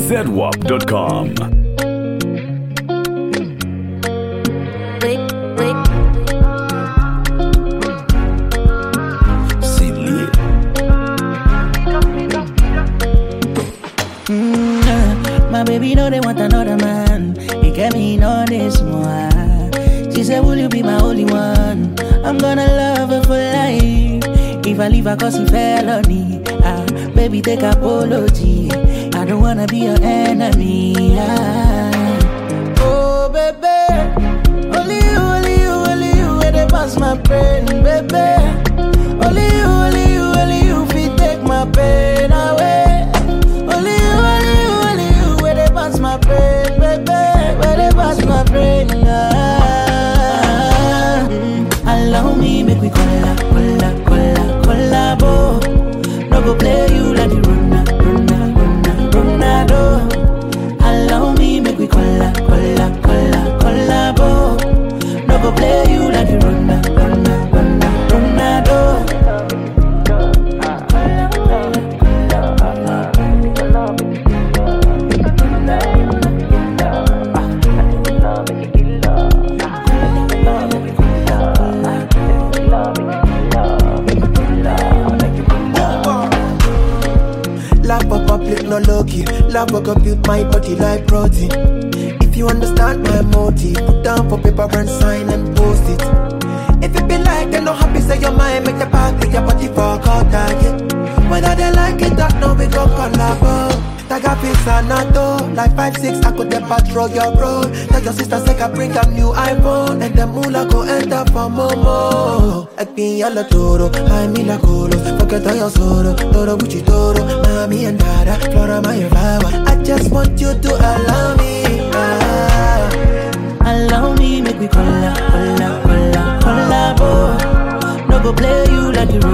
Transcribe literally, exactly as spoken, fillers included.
Z W A P dot com. My baby know they want another man. He get me on this more. She said, will you be my only one? I'm gonna love her for life. If I leave her cause he felony, ah, baby take apology. I don't wanna be your enemy, ah. Oh baby, only you, only you, only you, where they pass my pain, baby. Only you, only you, only you, fit take my pain away. Only you, only you, only you, where they pass my brain, baby, where they pass my brain, ah. mm, Allow me, make we colla, colla, colla, collabo. No go play you like the runner, runner, runner, Ronaldo. Allow me, make we colla, colla, colla, collabo. No go play you like the runner, runner, runner, Ronaldo. Love for public, no low-key. Love for compute my body like protein. If you understand my motive, put down for paper and sign and post it. If it be like they no happy, say your mind, make the back, take your body for a call target. Whether they like it or not, we go collabo. Tag a face and not though. Like five six, I could then patrol your road. Tell your sister, say I bring a new iPhone. And the moolah go enter for Momo. Ek be yalla toro, I me la colo. Forget all your sorrow, toro buchi toro. Mommy and dada, Flora my flower. I just want you to allow me, ah. Allow me, make we colla, colla, colla, collabo. No go play you like the